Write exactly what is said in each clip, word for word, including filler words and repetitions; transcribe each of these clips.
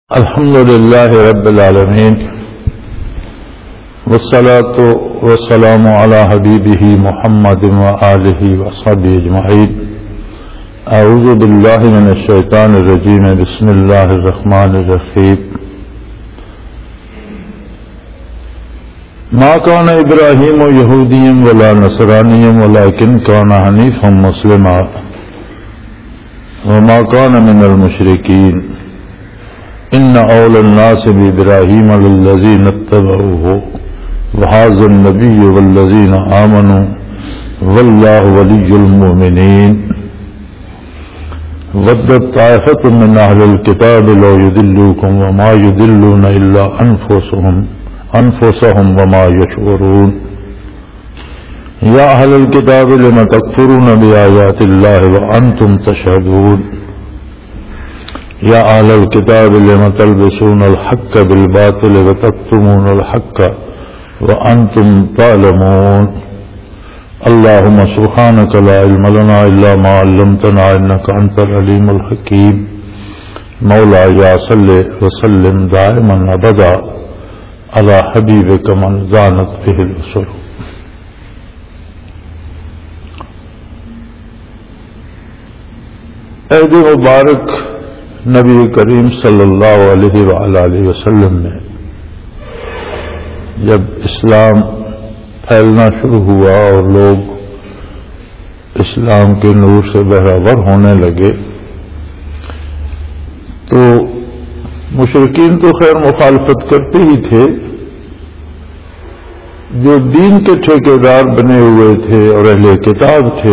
الحمد لله رب العالمين والصلاة والسلام على حبيبه محمد وآله وصحبه أجمعين. أعوذ بالله من الشيطان الرجيم. بسم الله الرحمن الرحيم. ما كان إبراهيم يهوديا ولا نصرانيا ولكن كان حنيفا مسلما وما كان من المشركين. ان اولى الناس بابراهيم للذين اتبعوه وهذا النبي والذين آمنوا والله ولي المؤمنين. ودت طائفة من اهل الكتاب لو يضلوكم وما يضلون الا انفسهم انفسهم وما يشعرون. يا اهل الكتاب لم تكفرون بآيات الله وانتم تشهدون. یا اہل الکتاب لم تلبسون الحق بالباطل وتکتمون الحق وانتم تعلمون. اللهم سبحانك لا علم لنا الا ما علمتنا انك انت العليم الحكيم. مولاي صل وسلم دائما ابدا على حبيبك من زانت به البصر. عید مبارک نبی کریم صلی اللہ علیہ وآلہ وسلم نے جب اسلام پھیلنا شروع ہوا اور لوگ اسلام کے نور سے بہرور ہونے لگے تو مشرکین تو خیر مخالفت کرتے ہی تھے. جو دین کے ٹھیکیدار بنے ہوئے تھے اور اہل کتاب تھے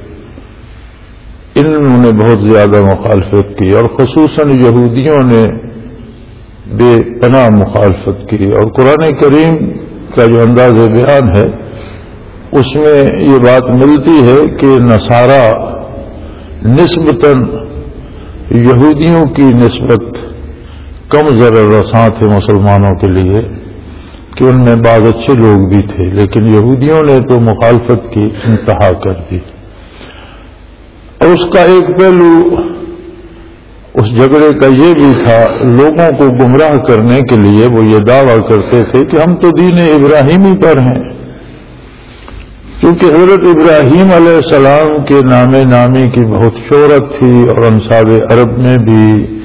انہوں نے بہت زیادہ مخالفت کی اور خصوصاً یہودیوں نے بے پناہ مخالفت کی. اور قرآن کریم کا جو انداز بیان ہے اس میں یہ بات ملتی ہے کہ نصارہ نسبتاً یہودیوں کی نسبت کم ضرر رساں تھے مسلمانوں کے لیے کہ ان میں بعض اچھے لوگ بھی تھے، لیکن یہودیوں نے تو مخالفت کی انتہا کر دی. اور اس کا ایک پہلو اس جھگڑے کا یہ بھی تھا، لوگوں کو گمراہ کرنے کے لیے وہ یہ دعویٰ کرتے تھے کہ ہم تو دین ابراہیمی پر ہیں. کیونکہ حضرت ابراہیم علیہ السلام کے نام نامی کی بہت شہرت تھی اور انصاب عرب میں بھی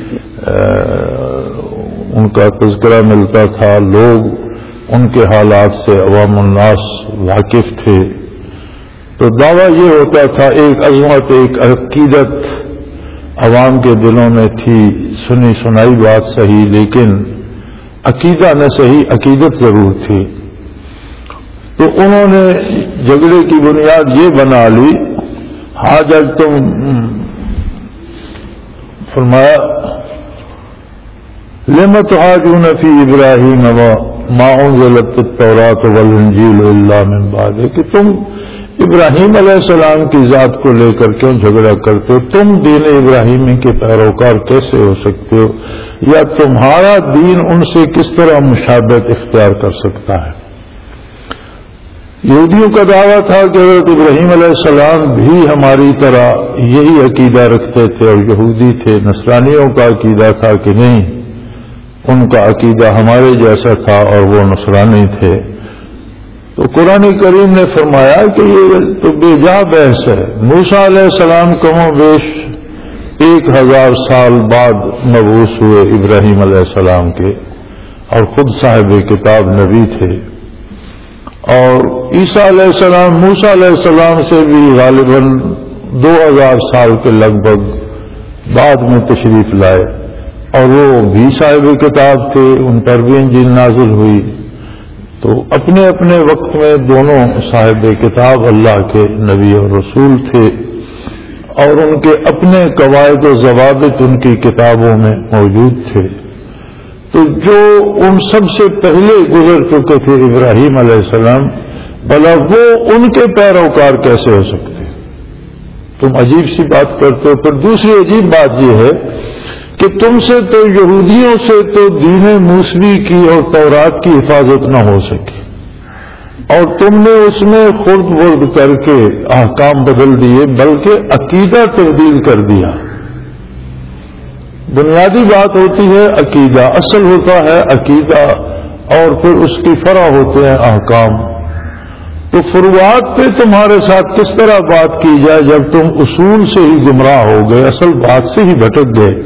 ان کا تذکرہ ملتا تھا، لوگ ان کے حالات سے عوام الناس واقف تھے. تو دعویٰ یہ ہوتا تھا، ایک عظمت ایک عقیدت عوام کے دلوں میں تھی، سنی سنائی بات صحیح لیکن عقیدہ نہ صحیح، عقیدت ضرور تھی. تو انہوں نے جھگڑے کی بنیاد یہ بنا لی. ہاں جب تم فرمایا لم تحاجون فی ابراہیم وما انزلت التوراۃ والانجیل الا من بعد، کہ تم ابراہیم علیہ السلام کی ذات کو لے کر کیوں جھگڑا کرتے ہو؟ تم دین ابراہیمی کے پیروکار کیسے ہو سکتے ہو؟ یا تمہارا دین ان سے کس طرح مشابہت اختیار کر سکتا ہے؟ یہودیوں کا دعویٰ تھا کہ حضرت ابراہیم علیہ السلام بھی ہماری طرح یہی عقیدہ رکھتے تھے اور یہودی تھے. نصرانیوں کا عقیدہ تھا کہ نہیں، ان کا عقیدہ ہمارے جیسا تھا اور وہ نصرانی تھے. تو قرآن کریم نے فرمایا کہ یہ تو بے جا بحث ہے. موسیٰ علیہ السلام کم و بیش ایک ہزار سال بعد مبعوث ہوئے ابراہیم علیہ السلام کے، اور خود صاحب کتاب نبی تھے. اور عیسیٰ علیہ السلام موسیٰ علیہ السلام سے بھی غالباً دو ہزار سال کے لگ بھگ بعد میں تشریف لائے، اور وہ بھی صاحب کتاب تھے، ان پر بھی انجیل نازل ہوئی. تو اپنے اپنے وقت میں دونوں صاحب کتاب اللہ کے نبی اور رسول تھے، اور ان کے اپنے قواعد و ضوابط ان کی کتابوں میں موجود تھے. تو جو ان سب سے پہلے گزر چکے تھے ابراہیم علیہ السلام، بھلا وہ ان کے پیروکار کیسے ہو سکتے؟ تم عجیب سی بات کرتے ہو. پھر دوسری عجیب بات یہ ہے کہ تم سے تو یہودیوں سے تو دین موسوی کی اور تورات کی حفاظت نہ ہو سکی، اور تم نے اس میں خرد ورد کر کے احکام بدل دیے، بلکہ عقیدہ تبدیل کر دیا. بنیادی بات ہوتی ہے عقیدہ، اصل ہوتا ہے عقیدہ، اور پھر اس کی فرع ہوتے ہیں احکام۔ تو فروعات پہ تمہارے ساتھ کس طرح بات کی جائے جب تم اصول سے ہی گمراہ ہو گئے، اصل بات سے ہی بھٹک گئے؟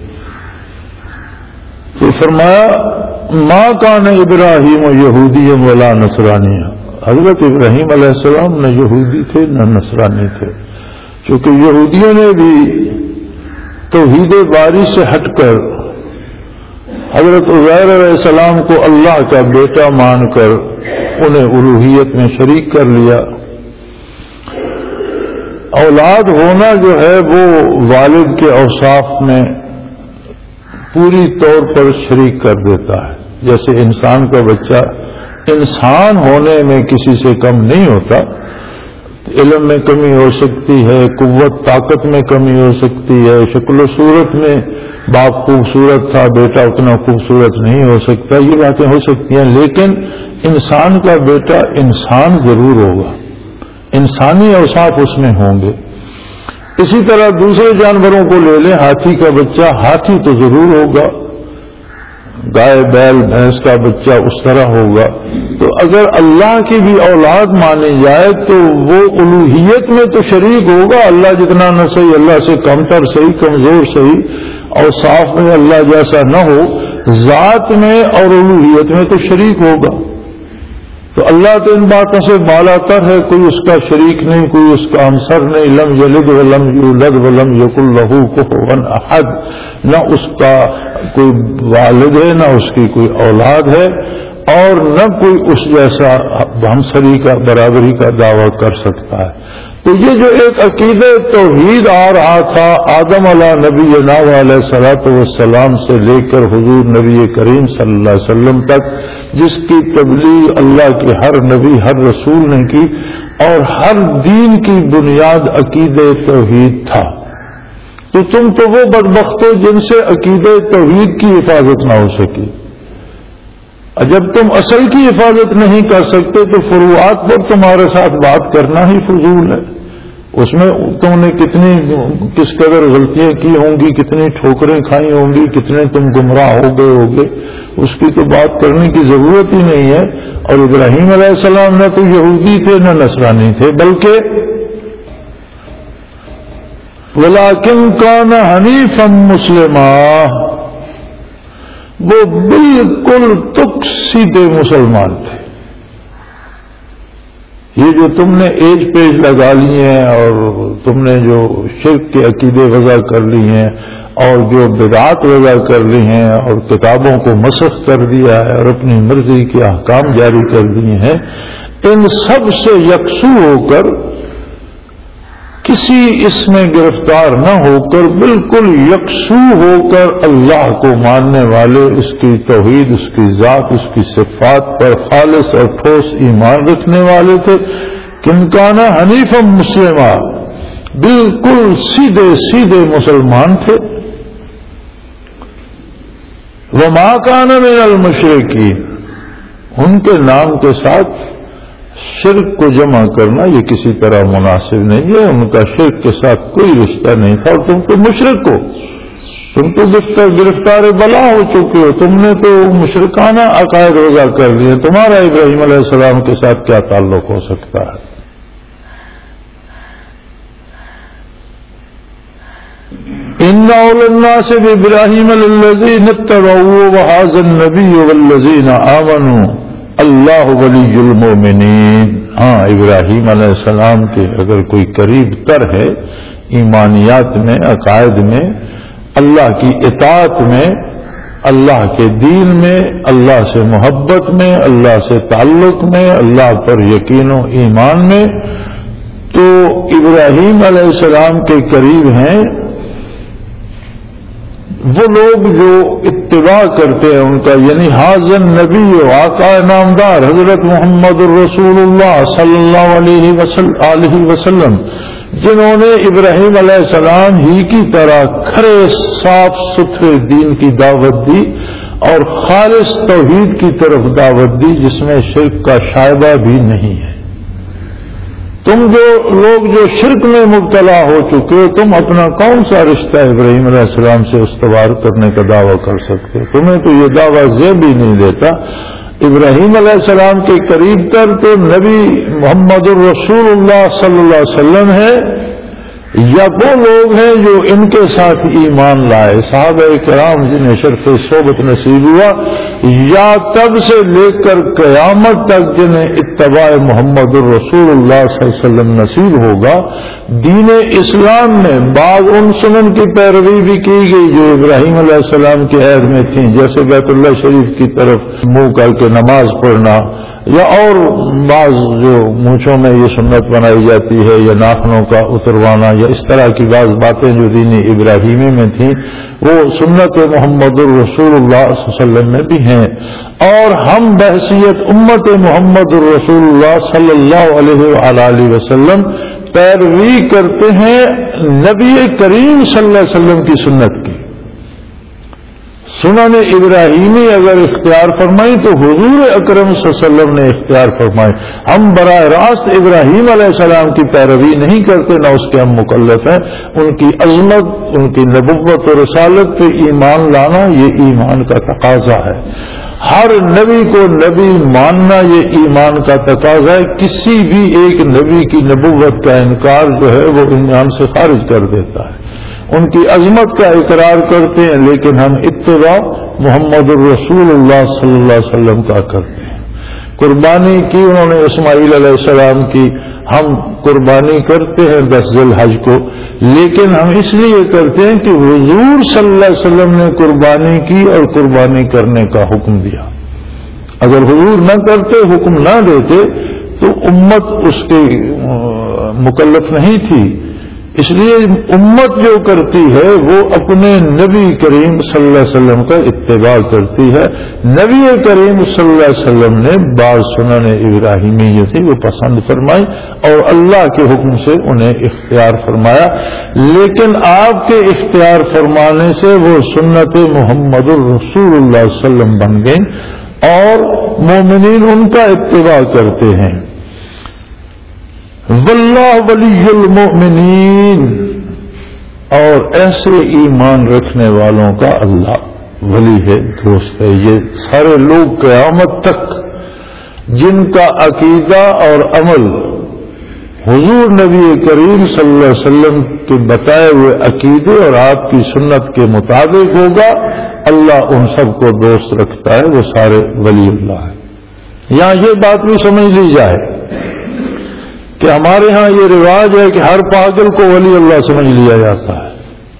تو فرمایا ما کان ابراہیم یہودی ولا نصرانی، حضرت ابراہیم علیہ السلام نہ یہودی تھے نہ نصرانی تھے، چونکہ یہودیوں نے بھی توحید باری سے ہٹ کر حضرت عزیر علیہ السلام کو اللہ کا بیٹا مان کر انہیں الوہیت میں شریک کر لیا۔ اولاد ہونا جو ہے وہ والد کے اوصاف میں پوری طور پر شریک کر دیتا ہے، جیسے انسان کا بچہ انسان ہونے میں کسی سے کم نہیں ہوتا، علم میں کمی ہو سکتی ہے، قوت طاقت میں کمی ہو سکتی ہے، شکل و صورت میں باپ خوبصورت تھا بیٹا اتنا خوبصورت نہیں ہو سکتا، یہ باتیں ہو سکتی ہیں، لیکن انسان کا بیٹا انسان ضرور ہوگا، انسانی اوصاف اس میں ہوں گے۔ اسی طرح دوسرے جانوروں کو لے لیں، ہاتھی کا بچہ ہاتھی تو ضرور ہوگا، گائے بیل بھینس کا بچہ اس طرح ہوگا۔ تو اگر اللہ کی بھی اولاد مانی جائے تو وہ الوہیت میں تو شریک ہوگا، اللہ جتنا نہ صحیح، اللہ سے کم تر صحیح، کمزور صحیح، اوصاف میں اللہ جیسا نہ ہو، ذات میں اور الوہیت میں تو شریک ہوگا۔ تو اللہ تو ان باتوں سے بالا تر ہے، کوئی اس کا شریک نہیں، کوئی اس کا ہمسر نہیں، لم یلد ولم یولد ولم یکن لہ کفوا احد، نہ اس کا کوئی والد ہے نہ اس کی کوئی اولاد ہے، اور نہ کوئی اس جیسا ہمسری کا برابری کا دعویٰ کر سکتا ہے۔ تو یہ جو ایک عقیدہ توحید آ رہا تھا آدم علیہ نبی علیہ الصلوۃ والسلام سے لے کر حضور نبی کریم صلی اللہ علیہ وسلم تک، جس کی تبلیغ اللہ کے ہر نبی ہر رسول نے کی، اور ہر دین کی بنیاد عقیدہ توحید تھا۔ تو تم تو وہ بدبخت ہو جن سے عقیدہ توحید کی حفاظت نہ ہو سکی۔ جب تم اصل کی حفاظت نہیں کر سکتے تو فروعات پر تمہارے ساتھ بات کرنا ہی فضول ہے۔ اس میں تم نے کتنی کس قدر غلطیاں کی ہوں گی، کتنی ٹھوکریں کھائی ہوں گی، کتنے تم گمراہ ہو گئے ہوگے، اس کی تو بات کرنے کی ضرورت ہی نہیں ہے۔ اور ابراہیم علیہ السلام نہ تو یہودی تھے نہ نصرانی تھے، بلکہ وَلَٰكِن كَانَ حَنِيفًا مُسْلِمًا، وہ بالکل تک سیدھے مسلمان تھے۔ یہ جو تم نے ایج پیج لگا لی ہیں اور تم نے جو شرک کے عقیدے وضع کر لی ہیں اور جو بدعات وضع کر لی ہیں اور کتابوں کو مسخ کر دیا ہے اور اپنی مرضی کے احکام جاری کر دیے ہیں، ان سب سے یکسو ہو کر، کسی اس میں گرفتار نہ ہو کر، بالکل یکسو ہو کر اللہ کو ماننے والے، اس کی توحید، اس کی ذات، اس کی صفات پر خالص اور ٹھوس ایمان رکھنے والے تھے۔ کن کانا حنیفا مسلما، بالکل سیدھے سیدھے مسلمان تھے۔ وما کان من المشرکین، ان کے نام کے ساتھ شرک کو جمع کرنا یہ کسی طرح مناسب نہیں ہے، ان کا شرک کے ساتھ کوئی رشتہ نہیں تھا، اور تم تو مشرک ہو، تم تو گرفتار بلا ہو چکے ہو، تم نے تو مشرکانہ عقائد وضع کر لیے، تمہارا ابراہیم علیہ السلام کے ساتھ کیا تعلق ہو سکتا ہے؟ ان اولى الناس بابراہیم الذین اتبعوه وهذا النبی والذین آمنوا اللہ ولی المؤمنین۔ ہاں، ابراہیم علیہ السلام کے اگر کوئی قریب تر ہے ایمانیات میں، عقائد میں، اللہ کی اطاعت میں، اللہ کے دین میں، اللہ سے محبت میں، اللہ سے تعلق میں، اللہ پر یقین و ایمان میں، تو ابراہیم علیہ السلام کے قریب ہیں وہ لوگ جو اتباع کرتے ہیں ان کا، یعنی حاضر نبی و آقا نامدار حضرت محمد الرسول اللہ صلی اللہ علیہ وسلم، جنہوں نے ابراہیم علیہ السلام ہی کی طرح کھرے صاف ستھرے دین کی دعوت دی اور خالص توحید کی طرف دعوت دی، جس میں شرک کا شائبہ بھی نہیں ہے۔ تم جو لوگ جو شرک میں مبتلا ہو چکے ہو، تم اپنا کون سا رشتہ ابراہیم علیہ السلام سے استوار کرنے کا دعویٰ کر سکتے ہو؟ تمہیں تو یہ دعویٰ زیب ہی نہیں دیتا۔ ابراہیم علیہ السلام کے قریب تر تو نبی محمد الرسول اللہ صلی اللہ علیہ وسلم ہے، یا وہ لوگ ہیں جو ان کے ساتھ ایمان لائے، صحابہ کرام جنہیں شرف صحبت نصیب ہوا، یا تب سے لے کر قیامت تک جنہیں اتباع محمد الرسول اللہ صلی اللہ علیہ وسلم نصیب ہوگا۔ دین اسلام میں بعض ان سنن کی پیروی بھی کی گئی جو ابراہیم علیہ السلام کے عہد میں تھیں، جیسے بیت اللہ شریف کی طرف منہ کر کے نماز پڑھنا، یا اور بعض جو مونچھوں میں یہ سنت بنائی جاتی ہے، یا ناخنوں کا اتروانا، یا اس طرح کی بعض باتیں جو دین ابراہیمی میں تھیں وہ سنت محمد الرسول اللہ صلی اللہ علیہ وسلم میں بھی ہیں۔ اور ہم بحثیت امت محمد الرسول اللہ صلی اللہ علیہ وآلہ وسلم پیروی کرتے ہیں نبی کریم صلی اللہ علیہ وسلم کی سنت کی۔ سنن ابراہیمی اگر اختیار فرمائی تو حضور اکرم صلی اللہ علیہ وسلم نے اختیار فرمائی۔ ہم براہ راست ابراہیم علیہ السلام کی پیروی نہیں کرتے، نہ اس کے ہم مکلف ہیں۔ ان کی عظمت، ان کی نبوت و رسالت پہ ایمان لانا یہ ایمان کا تقاضا ہے۔ ہر نبی کو نبی ماننا یہ ایمان کا تقاضا ہے۔ کسی بھی ایک نبی کی نبوت کا انکار جو ہے وہ ایمان سے خارج کر دیتا ہے۔ ان کی عظمت کا اقرار کرتے ہیں لیکن ہم اتباع محمد الرسول اللہ صلی اللہ علیہ وسلم کا کرتے ہیں۔ قربانی کی انہوں نے اسماعیل علیہ السلام کی، ہم قربانی کرتے ہیں دس ذی الحج کو، لیکن ہم اس لیے کرتے ہیں کہ حضور صلی اللہ علیہ وسلم نے قربانی کی اور قربانی کرنے کا حکم دیا۔ اگر حضور نہ کرتے، حکم نہ دیتے تو امت اس کے مکلف نہیں تھی۔ اس لیے امت جو کرتی ہے وہ اپنے نبی کریم صلی اللہ علیہ وسلم کا اتباع کرتی ہے۔ نبی کریم صلی اللہ علیہ وسلم نے بعض سنن ابراہیمی جو تھی وہ پسند فرمائی اور اللہ کے حکم سے انہیں اختیار فرمایا، لیکن آپ کے اختیار فرمانے سے وہ سنت محمد الرسول اللہ صلی اللہ علیہ وسلم بن گئیں اور مومنین ان کا اتباع کرتے ہیں۔ واللہ ولی المؤمنین، اور ایسے ایمان رکھنے والوں کا اللہ ولی ہے، دوست ہے۔ یہ سارے لوگ قیامت تک جن کا عقیدہ اور عمل حضور نبی کریم صلی اللہ علیہ وسلم کے بتائے ہوئے عقیدے اور آپ کی سنت کے مطابق ہوگا، اللہ ان سب کو دوست رکھتا ہے، وہ سارے ولی اللہ ہیں۔ یہاں یہ بات بھی سمجھ لی جائے کہ ہمارے ہاں یہ رواج ہے کہ ہر پاگل کو ولی اللہ سمجھ لیا جاتا ہے۔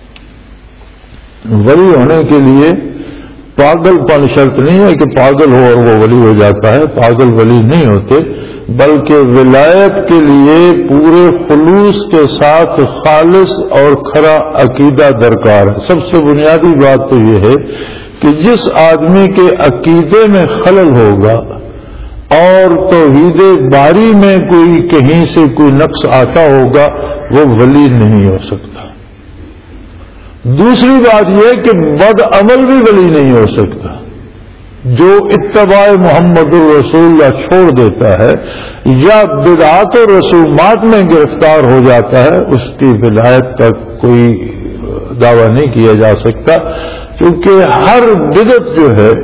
ولی ہونے کے لیے پاگل پن شرط نہیں ہے کہ پاگل ہو اور وہ ولی ہو جاتا ہے، پاگل ولی نہیں ہوتے، بلکہ ولایت کے لیے پورے خلوص کے ساتھ خالص اور کھرا عقیدہ درکار ہے۔ سب سے بنیادی بات تو یہ ہے کہ جس آدمی کے عقیدے میں خلل ہوگا اور توحید باری میں کوئی کہیں سے کوئی نقص آتا ہوگا وہ ولی نہیں ہو سکتا۔ دوسری بات یہ کہ بد عمل بھی ولی نہیں ہو سکتا۔ جو اتباع محمد الرسول اللہ چھوڑ دیتا ہے یا بدعات و رسومات میں گرفتار ہو جاتا ہے اس کی ولایت کا کوئی دعویٰ نہیں کیا جا سکتا، کیونکہ ہر بدعت جو ہے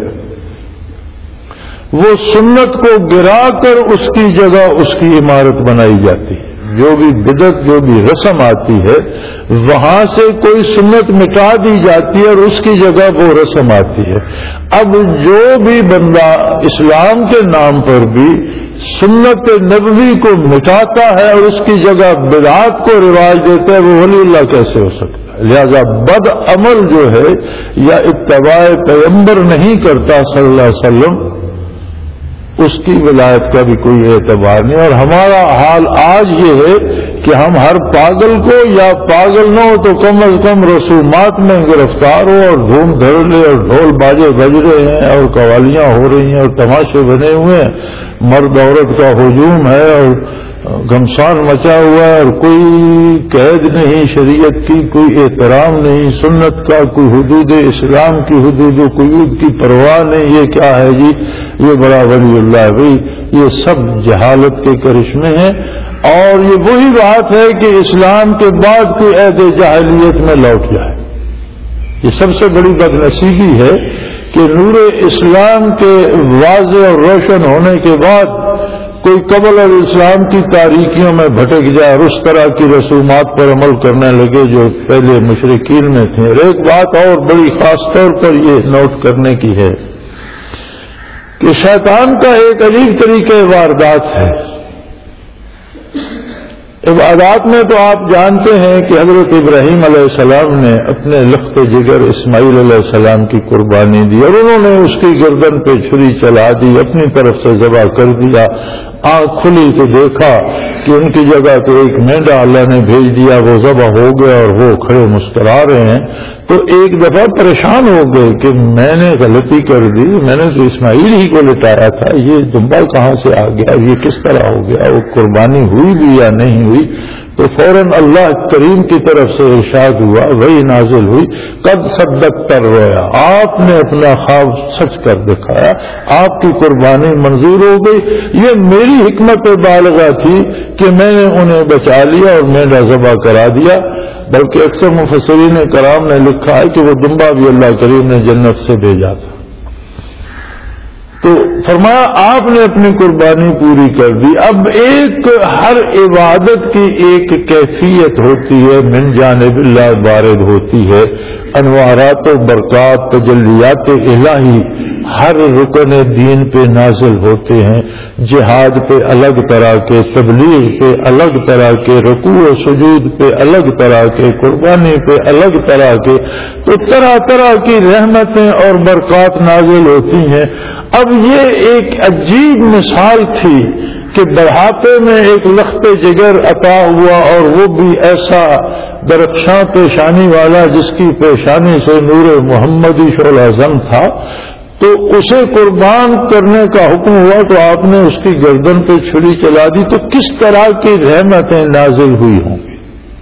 وہ سنت کو گرا کر اس کی جگہ اس کی عمارت بنائی جاتی ہے۔ جو بھی بدعت، جو بھی رسم آتی ہے وہاں سے کوئی سنت مٹا دی جاتی ہے اور اس کی جگہ وہ رسم آتی ہے۔ اب جو بھی بندہ اسلام کے نام پر بھی سنت نبوی کو مٹاتا ہے اور اس کی جگہ بدعات کو رواج دیتا ہے وہ ولی اللہ کیسے ہو سکتا ہے؟ لہذا بد عمل جو ہے یا اتباع پیغمبر نہیں کرتا صلی اللہ علیہ وسلم اس کی ولایت کا بھی کوئی اعتبار نہیں۔ اور ہمارا حال آج یہ ہے کہ ہم ہر پاگل کو یا پاگل نہ ہو تو کم از کم رسومات میں گرفتار ہو اور دھوم دھڑ لے اور ڈھول باجے بج رہے ہیں اور قوالیاں ہو رہی ہیں اور تماشے بنے ہوئے ہیں، مرد عورت کا ہجوم ہے اور گھمسان مچا ہوا ہے اور کوئی قید نہیں شریعت کی، کوئی احترام نہیں سنت کا، کوئی حدود اسلام کی حدود و قیود کی پرواہ نہیں. یہ کیا ہے جی؟ یہ بڑا ولی اللہ ہے. بھائی یہ سب جہالت کے کرشمے ہیں، اور یہ وہی بات ہے کہ اسلام کے بعد کوئی عہد جاہلیت میں لوٹ جائے. یہ سب سے بڑی بدنصیبی ہے کہ نور اسلام کے واضح اور روشن ہونے کے بعد کوئی قبل الاسلام کی تاریکیوں میں بھٹک جائے اور اس طرح کی رسومات پر عمل کرنے لگے جو پہلے مشرکین میں تھے. اور ایک بات اور بڑی خاص طور پر یہ نوٹ کرنے کی ہے کہ شیطان کا ایک عجیب طریقہ واردات ہے. عبادات میں تو آپ جانتے ہیں کہ حضرت ابراہیم علیہ السلام نے اپنے لخت جگر اسماعیل علیہ السلام کی قربانی دی اور انہوں نے اس کی گردن پہ چھری چلا دی، اپنی طرف سے ذبح کر دیا. آنکھ کھلی تو دیکھا کہ ان کی جگہ تو ایک مینڈا اللہ نے بھیج دیا، وہ ذبح ہو گیا اور وہ کھڑے مسکرا رہے ہیں. تو ایک دفعہ پریشان ہو گئے کہ میں نے غلطی کر دی، میں نے تو اسماعیل ہی کو لٹایا تھا، یہ دمبا کہاں سے آ گیا، یہ کس طرح ہو گیا، وہ قربانی ہوئی بھی یا نہیں ہوئی. تو فوراً اللہ کریم کی طرف سے ارشاد ہوا، وہی نازل ہوئی، قد صدقت الرؤیا، آپ نے اپنا خواب سچ کر دکھایا، آپ کی قربانی منظور ہو گئی. یہ میری حکمت بالغہ تھی کہ میں نے انہیں بچا لیا اور مینڈا ذبح کرا دیا. بلکہ اکثر مفسرین کرام نے لکھا ہے کہ وہ دمبا بھی اللہ کریم نے جنت سے بھیجا تھا. تو فرمایا آپ نے اپنی قربانی پوری کر دی. اب ایک ہر عبادت کی ایک کیفیت ہوتی ہے، من جانب اللہ وارد ہوتی ہے، انوارات و برکات تجلیات الہی ہر رکن دین پہ نازل ہوتے ہیں. جہاد پہ الگ طرح کے، تبلیغ پہ الگ طرح کے، رکوع و سجود پہ الگ طرح کے، قربانی پہ الگ طرح کے. تو طرح طرح کی رحمتیں اور برکات نازل ہوتی ہیں. اب یہ ایک عجیب مثال تھی کہ بڑھاپے میں ایک لخت جگر عطا ہوا اور وہ بھی ایسا درخشاں پیشانی والا جس کی پیشانی سے نور محمدی شعلہ اعظم تھا. تو اسے قربان کرنے کا حکم ہوا تو آپ نے اس کی گردن پہ چھری چلا دی. تو کس طرح کی رحمتیں نازل ہوئی ہوں گی.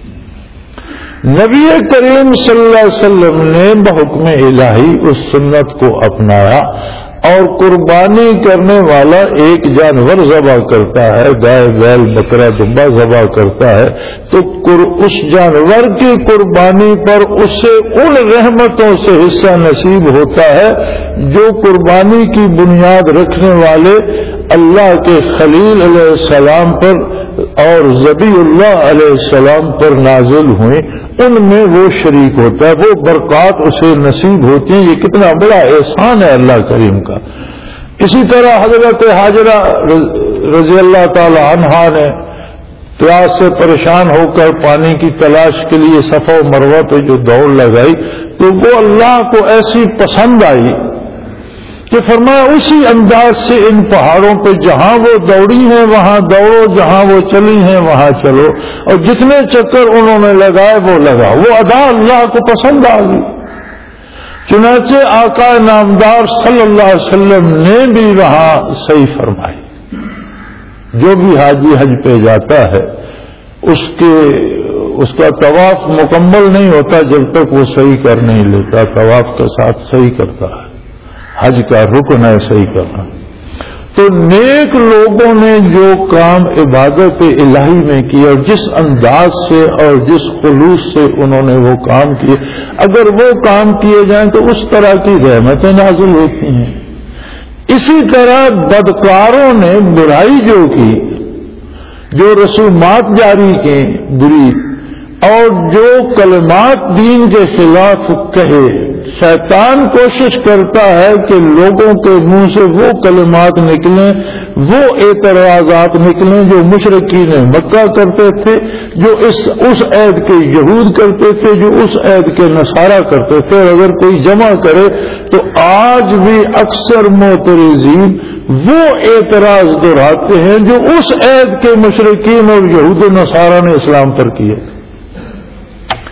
نبی کریم صلی اللہ علیہ وسلم نے بحکم الہی اس سنت کو اپنایا اور قربانی کرنے والا ایک جانور ذبح کرتا ہے، گائے بیل بکرا دمبا ذبح کرتا ہے، تو اس جانور کی قربانی پر اسے ان رحمتوں سے حصہ نصیب ہوتا ہے جو قربانی کی بنیاد رکھنے والے اللہ کے خلیل علیہ السلام پر اور ذبی اللہ علیہ السلام پر نازل ہوئیں، ان میں وہ شریک ہوتا ہے، وہ برکات اسے نصیب ہوتی ہیں. یہ کتنا بڑا احسان ہے اللہ کریم کا. اسی طرح حضرت حاجرہ رضی اللہ تعالی عنہا نے پیاس سے پریشان ہو کر پانی کی تلاش کے لیے صفا و مروہ پہ جو دوڑ لگائی تو وہ اللہ کو ایسی پسند آئی کہ فرمایا اسی انداز سے ان پہاڑوں پہ جہاں وہ دوڑی ہیں وہاں دوڑو، جہاں وہ چلی ہیں وہاں چلو، اور جتنے چکر انہوں نے لگائے وہ لگا. وہ ادا اللہ کو پسند آ گئی. چنانچہ آقا نامدار صلی اللہ علیہ وسلم نے بھی وہاں صحیح فرمائی. جو بھی حاجی حج پہ جاتا ہے اس کے اس کا طواف مکمل نہیں ہوتا جب تک وہ صحیح کر نہیں لیتا. طواف کے ساتھ صحیح کرتا ہے، حج کا رکن ہے صحیح کرنا. تو نیک لوگوں نے جو کام عبادت الہی میں کیا اور جس انداز سے اور جس خلوص سے انہوں نے وہ کام کیے، اگر وہ کام کیے جائیں تو اس طرح کی رحمتیں نازل ہوتی ہیں. اسی طرح بدکاروں نے برائی جو کی، جو رسومات جاری کی بری، اور جو کلمات دین کے خلاف کہے، شیطان کوشش کرتا ہے کہ لوگوں کے منہ سے وہ کلمات نکلیں، وہ اعتراضات نکلیں جو مشرکین مکہ کرتے تھے، جو اس اس عہد کے یہود کرتے تھے، جو اس عہد کے نصارہ کرتے تھے. اور اگر کوئی جمع کرے تو آج بھی اکثر معترضین وہ اعتراض دہراتے ہیں جو اس عہد کے مشرکین اور یہود و نصارہ نے اسلام پر کیے.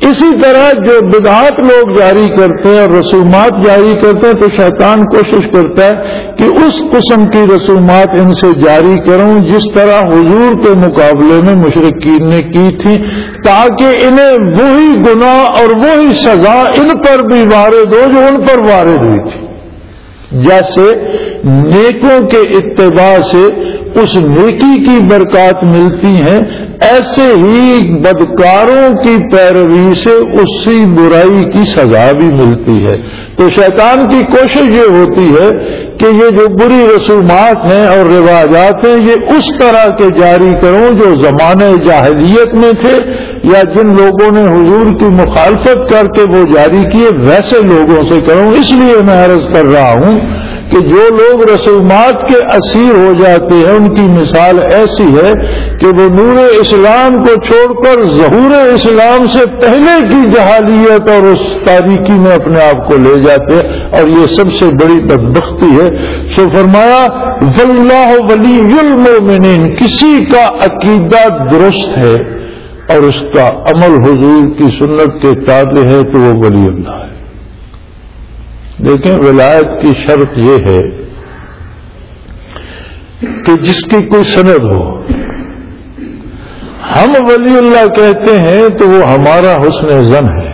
اسی طرح جو بدعات لوگ جاری کرتے ہیں اور رسومات جاری کرتے ہیں تو شیطان کوشش کرتا ہے کہ اس قسم کی رسومات ان سے جاری کروں جس طرح حضور کے مقابلے میں مشرکین نے کی تھی، تاکہ انہیں وہی گناہ اور وہی سزا ان پر بھی وارد ہو جو ان پر وارد ہوئی تھی۔ جیسے نیکوں کے اتباع سے اس نیکی کی برکات ملتی ہیں، ایسے ہی بدکاروں کی پیروی سے اسی برائی کی سزا بھی ملتی ہے۔ تو شیطان کی کوشش یہ ہوتی ہے کہ یہ جو بری رسومات ہیں اور رواجات ہیں یہ اس طرح کے جاری کروں جو زمانے جاہلیت میں تھے، یا جن لوگوں نے حضور کی مخالفت کر کے وہ جاری کیے ویسے لوگوں سے کروں۔ اس لیے میں عرض کر رہا ہوں کہ جو لوگ رسومات کے اسیر ہو جاتے ہیں ان کی مثال ایسی ہے کہ وہ نور اسلام کو چھوڑ کر ظہور اسلام سے پہلے کی جہالیت اور اس تاریکی میں اپنے آپ کو لے جاتے ہیں، اور یہ سب سے بڑی بدبختی ہے۔ سو فرمایا واللہ ولی المؤمنین، کسی کا عقیدہ درست ہے اور اس کا عمل حضور کی سنت کے تابع ہے تو وہ ولی اللہ ہے۔ دیکھیں ولایت کی شرط یہ ہے کہ جس کی کوئی سند ہو۔ ہم ولی اللہ کہتے ہیں تو وہ ہمارا حسن ظن ہے،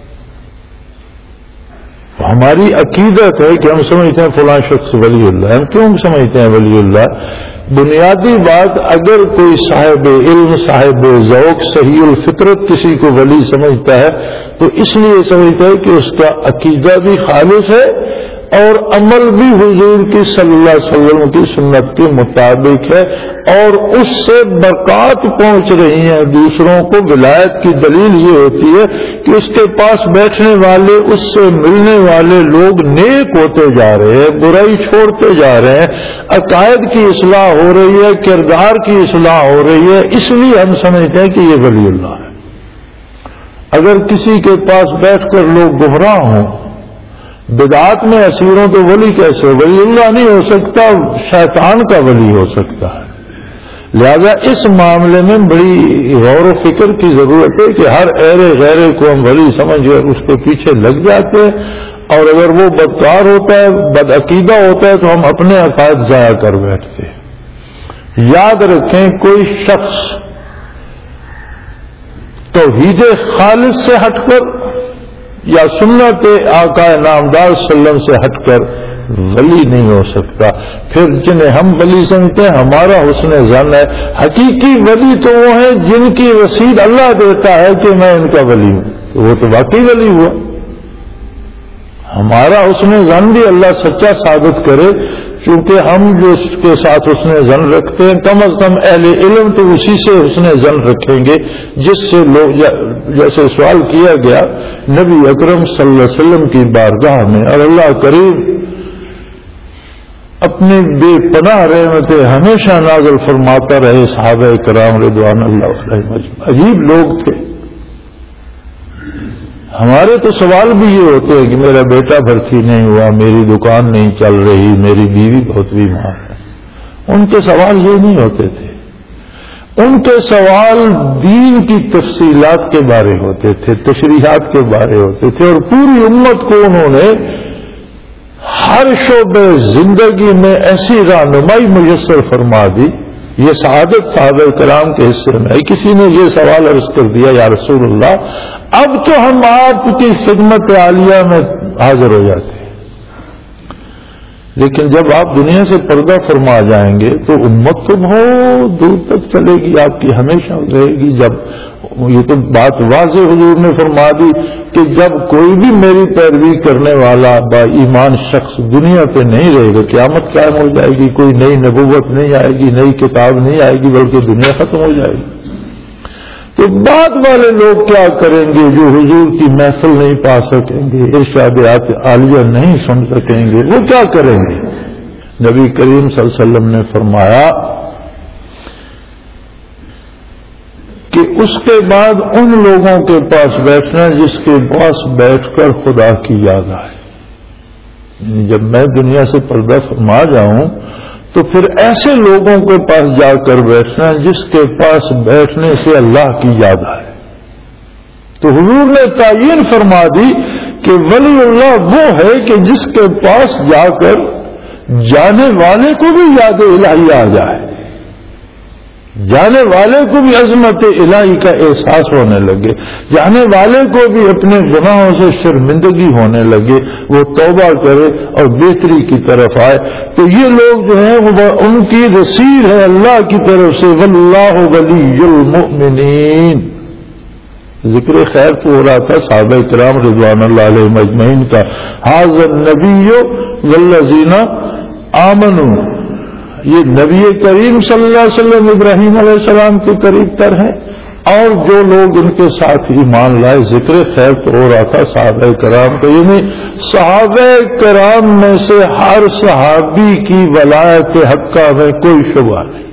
ہماری عقیدت ہے کہ ہم سمجھتے ہیں فلاں شخص ولی اللہ۔ ہم کیوں سمجھتے ہیں ولی اللہ؟ بنیادی بات، اگر کوئی صاحب علم، صاحب ذوق، صحیح الفطرت کسی کو ولی سمجھتا ہے تو اس لیے سمجھتا ہے کہ اس کا عقیدہ بھی خالص ہے اور عمل بھی حضور کی صلی اللہ علیہ وسلم کی سنت کے مطابق ہے، اور اس سے برکات پہنچ رہی ہیں دوسروں کو۔ ولایت کی دلیل یہ ہوتی ہے کہ اس کے پاس بیٹھنے والے، اس سے ملنے والے لوگ نیک ہوتے جا رہے ہیں، برائی چھوڑتے جا رہے ہیں، عقائد کی اصلاح ہو رہی ہے، کردار کی اصلاح ہو رہی ہے، اس لیے ہم سمجھتے ہیں کہ یہ ولی اللہ ہے۔ اگر کسی کے پاس بیٹھ کر لوگ گمراہ ہوں، بدعات میں اسیر ہوں تو ولی کیسے؟ ولی اللہ نہیں ہو سکتا، شیطان کا ولی ہو سکتا ہے۔ لہذا اس معاملے میں بڑی غور و فکر کی ضرورت ہے کہ ہر ایرے غیرے کو ہم ولی سمجھ کر اس کے پیچھے لگ جاتے ہیں، اور اگر وہ بدکار ہوتا ہے، بدعقیدہ ہوتا ہے تو ہم اپنے عقائد ضائع کر بیٹھتے ہیں۔ یاد رکھیں کوئی شخص توحید خالص سے ہٹ کر یا سنت آقا نامدار صلی اللہ علیہ وسلم سے ہٹ کر ولی نہیں ہو سکتا۔ پھر جنہیں ہم ولی سمجھتے ہیں ہمارا حسن ظن ہے، حقیقی ولی تو وہ ہیں جن کی رسید اللہ دیتا ہے کہ میں ان کا ولی ہوں، تو وہ تو واقعی ولی ہوا۔ ہمارا حسن ظن بھی اللہ سچا ثابت کرے، چونکہ ہم جو اس کے ساتھ حسن ظن رکھتے ہیں کم از کم اہل علم تو اسی سے حسن ظن رکھیں گے جس سے لوگ، جیسے سوال کیا گیا نبی اکرم صلی اللہ علیہ وسلم کی بارگاہ میں، اور اللہ کریم اپنی بے پناہ رحمتیں ہمیشہ نازل فرماتا رہے صحابہ کرام رضوان اللہ علیہم اجمعین۔ عجیب لوگ تھے۔ ہمارے تو سوال بھی یہ ہوتے ہیں کہ میرا بیٹا بھرتی نہیں ہوا، میری دکان نہیں چل رہی، میری بیوی بہت بیمار ہے۔ ان کے سوال یہ نہیں ہوتے تھے، ان کے سوال دین کی تفصیلات کے بارے ہوتے تھے، تشریحات کے بارے ہوتے تھے، اور پوری امت کو انہوں نے ہر شعبے زندگی میں ایسی رہنمائی میسر فرما دی۔ یہ سعادت صحابہ کرام کے حصے میں ہے۔ کسی نے یہ سوال عرض کر دیا یا رسول اللہ اب تو ہم آپ کی خدمت عالیہ میں حاضر ہو جاتے ہیں، لیکن جب آپ دنیا سے پردہ فرما جائیں گے تو امت تو بہت دور تک چلے گی، آپ کی ہمیشہ رہے گی۔ جب یہ تو بات واضح حضور نے فرما دی کہ جب کوئی بھی میری پیروی کرنے والا با ایمان شخص دنیا پہ نہیں رہے گا، قیامت قائم ہو جائے گی، کوئی نئی نبوت نہیں آئے گی، نئی کتاب نہیں آئے گی، بلکہ دنیا ختم ہو جائے گی۔ تو بعد والے لوگ کیا کریں گے جو حضور کی محفل نہیں پا سکیں گے، ارشادات عالیہ نہیں سن سکیں گے، وہ کیا کریں گے؟ نبی کریم صلی اللہ علیہ وسلم نے فرمایا کہ اس کے بعد ان لوگوں کے پاس بیٹھنا جس کے پاس بیٹھ کر خدا کی یاد آئے۔ یعنی جب میں دنیا سے پردہ فرما جاؤں تو پھر ایسے لوگوں کے پاس جا کر بیٹھنا جس کے پاس بیٹھنے سے اللہ کی یاد آئے۔ تو حضور نے تعین فرما دی کہ ولی اللہ وہ ہے کہ جس کے پاس جا کر جانے والے کو بھی یاد الہی آ جائے، جانے والے کو بھی عظمت الہی کا احساس ہونے لگے، جانے والے کو بھی اپنے گناہوں سے شرمندگی ہونے لگے، وہ توبہ کرے اور بہتری کی طرف آئے۔ تو یہ لوگ جو ہیں وہ ان کی رسید ہے اللہ کی طرف سے، واللہ ولی المؤمنین۔ ذکر خیر تو ہو رہا تھا صحابہ کرام رضوان اللہ علیہم اجمعین کا، ھذا النبی والذین آمنوا، یہ نبی کریم صلی اللہ علیہ وسلم ابراہیم علیہ السلام کے قریب تر ہیں، اور جو لوگ ان کے ساتھ ایمان لائے۔ ذکر خیر تو ہو رہا تھا صحابہ کرام کا، یعنی صحابہ کرام میں سے ہر صحابی کی ولایت حقہ میں کوئی شبہ نہیں۔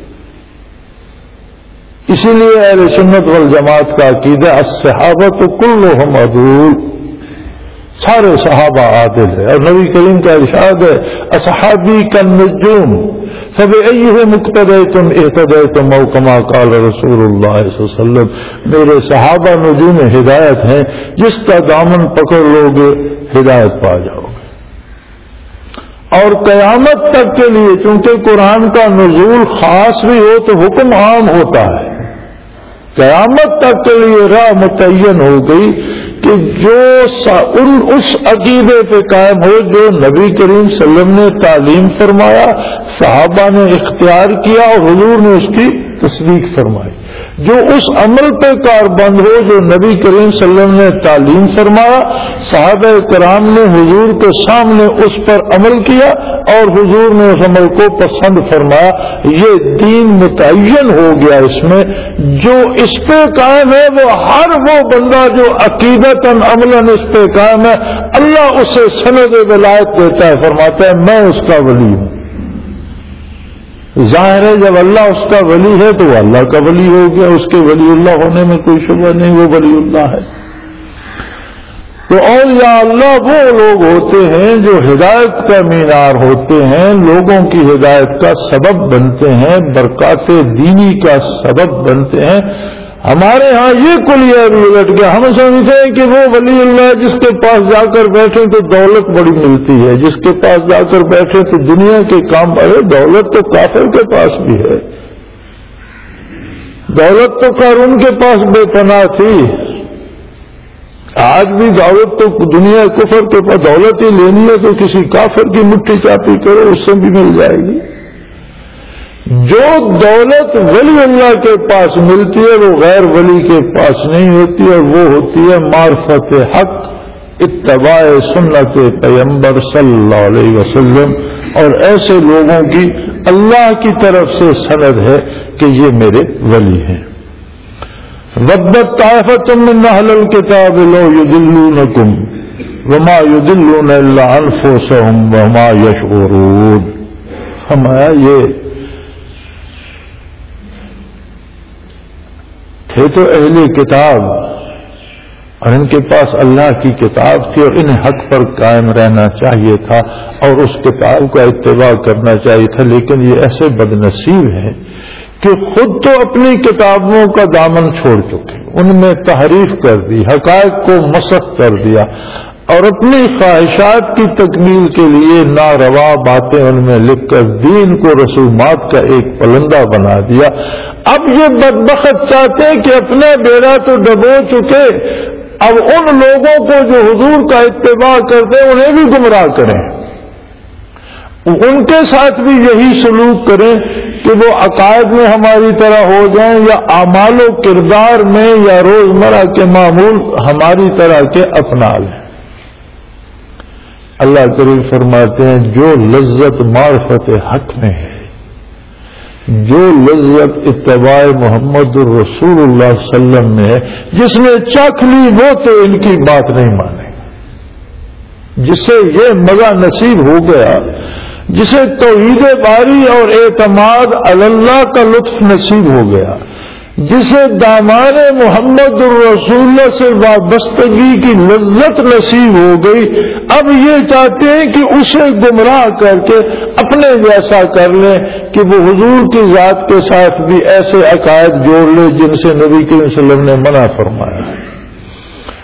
اسی لیے اہل سنت والجماعت کا عقیدہ الصحابۃ کلھم عدول، سارے صحابہ عادل ہے، اور نبی کریم کا ارشاد ہے اصحابی کالنجوم فبأیہم اقتدیتم اہتدیتم او کما قال رسول اللہ صلی اللہ علیہ وسلم، میرے صحابہ نجوم ہدایت ہیں، جس کا دامن پکڑ لو گے ہدایت پا جاؤ گے۔ اور قیامت تک کے لیے، چونکہ قرآن کا نزول خاص بھی ہو تو حکم عام ہوتا ہے، قیامت تک کے لیے راہ متعین ہو گئی کہ جو ان اس عقیدے پہ قائم ہو جو نبی کریم صلی اللہ علیہ وسلم نے تعلیم فرمایا، صحابہ نے اختیار کیا اور حضور نے اس کی تصدیق فرمائی، جو اس عمل پہ کاربند ہو جو نبی کریم صلی اللہ علیہ وسلم نے تعلیم فرمایا، صحابہ کرام نے حضور کے سامنے اس پر عمل کیا اور حضور نے اس عمل کو پسند فرمایا، یہ دین متعین ہو گیا۔ اس میں جو اس پہ قائم ہے وہ ہر وہ بندہ جو عقیدتاً عملاً اس پہ قائم ہے، اللہ اسے سند ولایت دیتا ہے، فرماتا ہے میں اس کا ولی ہوں۔ ظاہر ہے جب اللہ اس کا ولی ہے تو وہ اللہ کا ولی ہو گیا، اس کے ولی اللہ ہونے میں کوئی شبہ نہیں، وہ ولی اللہ ہے۔ تو اولیاء اللہ وہ لوگ ہوتے ہیں جو ہدایت کا مینار ہوتے ہیں، لوگوں کی ہدایت کا سبب بنتے ہیں، برکات دینی کا سبب بنتے ہیں۔ ہمارے ہاں یہ کلیہ بھی الٹ گیا، ہم سمجھتے ہیں کہ وہ ولی اللہ جس کے پاس جا کر بیٹھے تو دولت بڑی ملتی ہے، جس کے پاس جا کر بیٹھے تو دنیا کے کام، ارے دولت تو کافر کے پاس بھی ہے، دولت تو قارون کے پاس بے پناہ تھی، آج بھی دولت تو دنیا کفر کے پاس، دولت ہی لینی ہے تو کسی کافر کی مٹھی چاپی کرو اس سے بھی مل جائے گی۔ جو دولت ولی اللہ کے پاس ملتی ہے وہ غیر ولی کے پاس نہیں ہوتی، اور وہ ہوتی ہے معرفت حق، اتباع سنت پیغمبر صلی اللہ علیہ وسلم، اور ایسے لوگوں کی اللہ کی طرف سے سند ہے کہ یہ میرے ولی ہیں۔ وَدَّتْ طَائِفَةٌ مِّنْ أَهْلِ الْكِتَابِ لَوْ يُضِلُّونَكُمْ وَمَا يُضِلُّونَ إِلَّا أَنفُسَهُمْ وَمَا يَشْعُرُونَ۔ ہمارا یہ تھے تو اہل کتاب اور ان کے پاس اللہ کی کتاب تھی اور انہیں حق پر قائم رہنا چاہیے تھا اور اس کتاب کا اتباع کرنا چاہیے تھا، لیکن یہ ایسے بد نصیب ہیں کہ خود تو اپنی کتابوں کا دامن چھوڑ چکے، ان میں تحریف کر دی، حقائق کو مسخ کر دیا اور اپنی خواہشات کی تکمیل کے لیے ناروا باتیں ان میں لکھ کر دین کو رسومات کا ایک پلندہ بنا دیا۔ اب یہ بدبخت چاہتے ہیں کہ اپنا بیڑا تو ڈبو چکے، اب ان لوگوں کو جو حضور کا اتباع کرتے ہیں انہیں بھی گمراہ کریں، ان کے ساتھ بھی یہی سلوک کریں کہ وہ عقائد میں ہماری طرح ہو جائیں یا اعمال و کردار میں یا روزمرہ کے معمول ہماری طرح کے اپنا لیں۔ اللہ کریم فرماتے ہیں جو لذت معرفت حق میں ہے، جو لذت اتباع محمد الرسول اللہ صلی اللہ علیہ وسلم میں ہے، جس نے چکھ لی وہ تو ان کی بات نہیں مانے، جسے یہ مزہ نصیب ہو گیا، جسے توحید باری اور اعتماد علی اللہ کا لطف نصیب ہو گیا، جسے دامان محمد الرسول اللہ سے وابستگی کی لذت نصیب ہو گئی، اب یہ چاہتے ہیں کہ اسے گمراہ کر کے اپنے جیسا کر لیں کہ وہ حضور کی ذات کے ساتھ بھی ایسے عقائد جوڑ لے جن سے نبی کریم صلی اللہ علیہ وسلم نے منع فرمایا ہے۔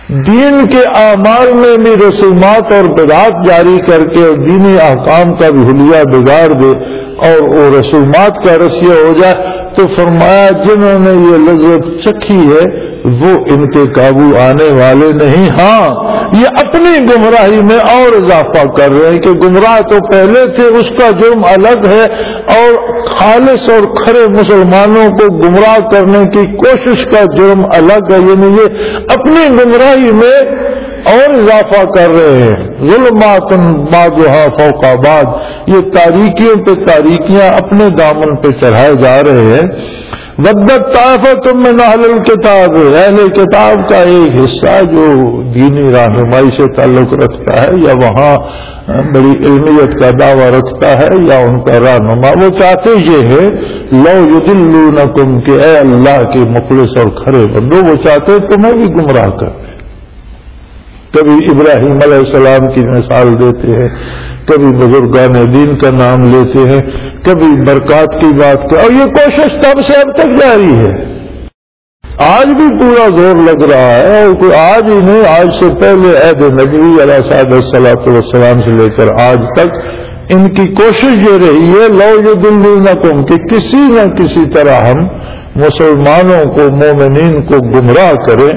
دین کے اعمال میں بھی رسومات اور بدعات جاری کر کے اور دینی احکام کا بھی حلیہ بگاڑ دے اور وہ رسومات کا رسیہ ہو جائے، تو فرمایا جنہوں نے یہ لذت چکھی ہے وہ ان کے قابو آنے والے نہیں۔ ہاں یہ اپنی گمراہی میں اور اضافہ کر رہے ہیں کہ گمراہ تو پہلے تھے، اس کا جرم الگ ہے، اور خالص اور کھرے مسلمانوں کو گمراہ کرنے کی کوشش کا جرم الگ ہے، یعنی یہ اپنی گمراہی میں اور اضافہ کر رہے ہیں۔ ظلمات بعضها فوق بعض، یہ تاریکیوں پہ تاریکیاں اپنے دامن پہ چڑھائے جا رہے ہیں۔ ودت طائفۃ من اہل الکتاب، اہل کتاب کا ایک حصہ جو دینی رہنمائی سے تعلق رکھتا ہے یا وہاں بڑی علمیت کا دعویٰ رکھتا ہے یا ان کا رہنما، وہ چاہتے یہ ہے لو یضلونکم، کہ اے اللہ کے مخلص اور کھرے بندو، وہ چاہتے تمہیں بھی گمراہ کر دیں۔ کبھی ابراہیم علیہ السلام کی مثال دیتے ہیں، کبھی بزرگان دین کا نام لیتے ہیں، کبھی برکات کی بات کر، اور یہ کوشش تب سے اب تک جاری ہے۔ آج بھی پورا زور لگ رہا ہے، اور کوئی آج ہی نہیں، آج سے پہلے عہد نبوی علیہ الصلوۃ والسلام سے لے کر آج تک ان کی کوشش یہ رہی ہے لو یضلونکم، کہ کسی نہ کسی طرح ہم مسلمانوں کو، مومنین کو گمراہ کریں۔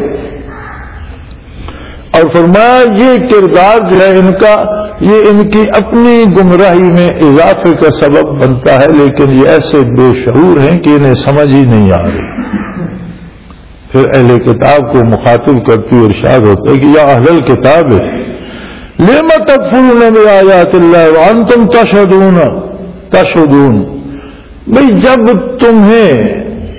اور فرمایا یہ کردار جو ہے ان کا، یہ ان کی اپنی گمراہی میں اضافے کا سبب بنتا ہے، لیکن یہ ایسے بے شعور ہیں کہ انہیں سمجھ ہی نہیں آ رہی۔ پھر اہل کتاب کو مخاطب کرتی ارشاد ہوتا ہے کہ یا اہل الکتاب لم تکفرون بآیات اللہ وانتم تشہدون تشہدون، بھئی جب تمہیں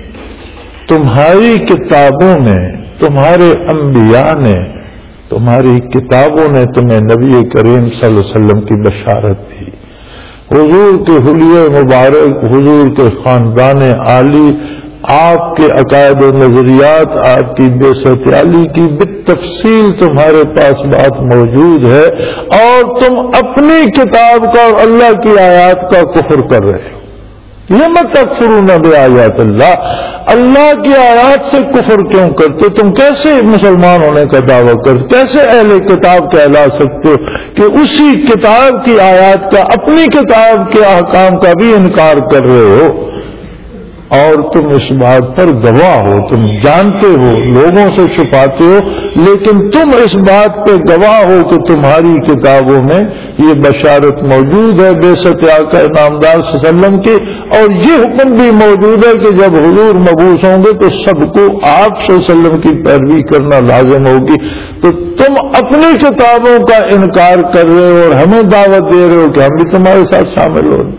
تمہاری کتابوں میں، تمہارے انبیاء نے، تمہاری کتابوں نے تمہیں نبی کریم صلی اللہ علیہ وسلم کی بشارت دی، حضور کے حلیہ مبارک، حضور کے خاندان عالی، آپ کے عقائد و نظریات، آپ کی بعثت علی کی بالتفصیل تمہارے پاس بات موجود ہے، اور تم اپنی کتاب کا اور اللہ کی آیات کا کفر کر رہے ہو۔ لم تکفرون بآیات اللہ، اللہ کی آیات سے کفر کیوں کرتے؟ تم کیسے مسلمان ہونے کا دعویٰ کرتے؟ کیسے اہل کتاب کہلا سکتے ہو کہ اسی کتاب کی آیات کا، اپنی کتاب کے احکام کا بھی انکار کر رہے ہو؟ اور تم اس بات پر گواہ ہو، تم جانتے ہو، لوگوں سے چھپاتے ہو، لیکن تم اس بات پہ گواہ ہو کہ تمہاری کتابوں میں یہ بشارت موجود ہے بعثت آقا نامدار صلی اللہ علیہ وسلم کی، اور یہ حکم بھی موجود ہے کہ جب حضور مبعوث ہوں گے تو سب کو آپ صلی اللہ علیہ وسلم کی پیروی کرنا لازم ہوگی۔ تو تم اپنی کتابوں کا انکار کر رہے ہو اور ہمیں دعوت دے رہے ہو کہ ہم بھی تمہارے ساتھ شامل ہو۔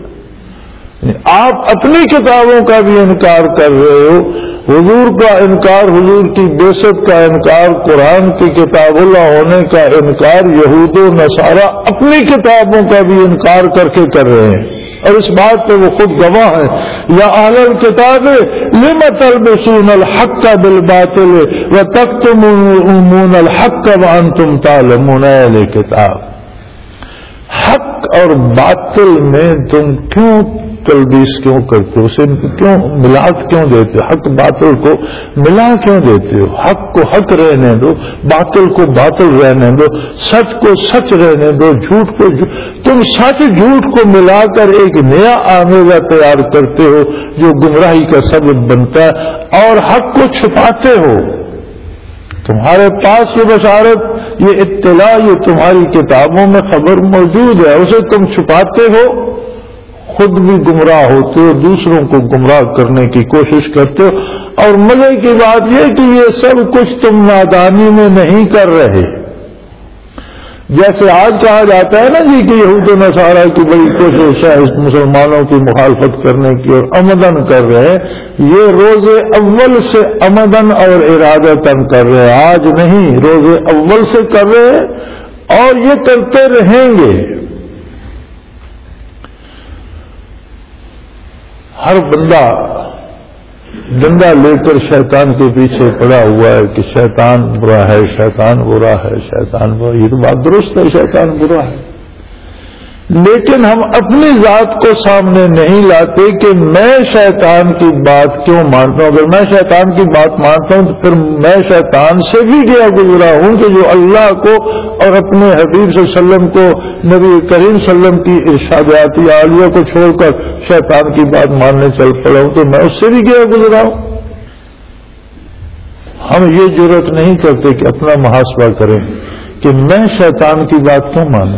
آپ اپنی کتابوں کا بھی انکار کر رہے ہو، حضور کا انکار، حضور کی بعثت کا انکار، قرآن کی کتاب اللہ ہونے کا انکار، یہود و نصارہ اپنی کتابوں کا بھی انکار کر کے کر رہے ہیں، اور اس بات پہ وہ خود گواہ ہیں۔ یا اہل الکتاب لم تلبسون الحق بالباطل وتکتمون الحق وانتم تعلمون، اہل کتاب حق اور باطل میں تم کیوں تلبیس کیوں کرتے ہو، اسے کیوں ملاٹ کیوں دیتے ہو، حق باطل کو ملا کیوں دیتے ہو؟ حق کو حق رہنے دو، باطل کو باطل رہنے دو، سچ کو سچ رہنے دو، جھوٹ کو جھوٹ۔ تم سچ جھوٹ کو ملا کر ایک نیا آمیزہ تیار کرتے ہو جو گمراہی کا سبب بنتا ہے، اور حق کو چھپاتے ہو۔ تمہارے پاس یہ بشارت، یہ اطلاع، یہ تمہاری کتابوں میں خبر موجود ہے، اسے تم چھپاتے ہو، خود بھی گمراہ ہوتے ہو، دوسروں کو گمراہ کرنے کی کوشش کرتے ہو، اور مزے کی بات یہ کہ یہ سب کچھ تم نادانی میں نہیں کر رہے۔ جیسے آج کہا جاتا ہے نا جی کہ یہود و نصارہ کی بڑی کوشش ہے اس مسلمانوں کی مخالفت کرنے کی اور عمدن کر رہے ہیں، یہ روز اول سے عمدن اور ارادتن کر رہے ہیں، آج نہیں، روز اول سے کر رہے ہیں اور یہ کرتے رہیں گے۔ ہر بندہ ڈنڈا لے کر شیطان کے پیچھے پڑا ہوا ہے کہ شیطان برا ہے، شیطان برا ہے، شیطان برا، یہ تو بات درست ہے، شیطان برا ہے، لیکن ہم اپنی ذات کو سامنے نہیں لاتے کہ میں شیطان کی بات کیوں مانتا ہوں. اگر میں شیطان کی بات مانتا ہوں تو پھر میں شیطان سے بھی گیا گزرا ہوں کہ جو اللہ کو اور اپنے حبیب صلی اللہ علیہ وسلم کو, نبی کریم صلی اللہ علیہ وسلم کی ارشادات عالیہ کو چھوڑ کر شیطان کی بات ماننے چل پڑا ہوں, تو میں اس سے بھی گیا گزرا ہوں. ہم یہ جرأت نہیں کرتے کہ اپنا محاسبہ کریں کہ میں شیطان کی بات کیوں مانوں.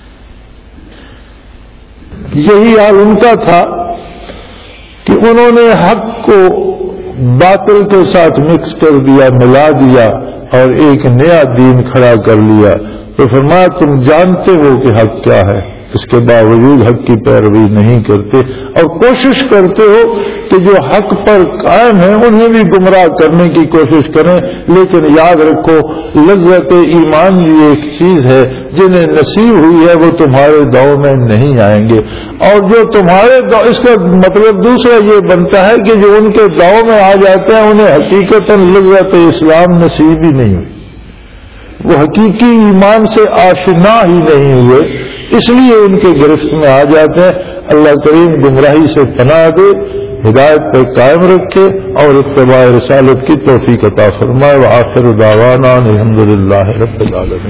یہی حال ان کا تھا کہ انہوں نے حق کو باطل کے ساتھ مکس کر دیا, ملا دیا اور ایک نیا دین کھڑا کر لیا. تو فرمایا تم جانتے ہو کہ حق کیا ہے, اس کے باوجود حق کی پیروی نہیں کرتے اور کوشش کرتے ہو کہ جو حق پر قائم ہیں انہیں بھی گمراہ کرنے کی کوشش کریں. لیکن یاد رکھو لذت ایمان یہ ایک چیز ہے, جنہیں نصیب ہوئی ہے وہ تمہارے داؤ میں نہیں آئیں گے, اور جو تمہارے داؤ, اس کا مطلب دوسرا یہ بنتا ہے کہ جو ان کے داؤ میں آ جاتے ہیں انہیں حقیقتاً لذت اسلام نصیب ہی نہیں ہوئی, وہ حقیقی ایمان سے آشنا ہی نہیں ہوئے, اس لیے ان کے گرفت میں آ جاتے ہیں. اللہ کریم گمراہی سے پناہ دے, ہدایت پہ قائم رکھے اور اتباع رسالت کی توفیق عطا فرمائے. وآخر دعوانا الحمدللہ رب العالمین.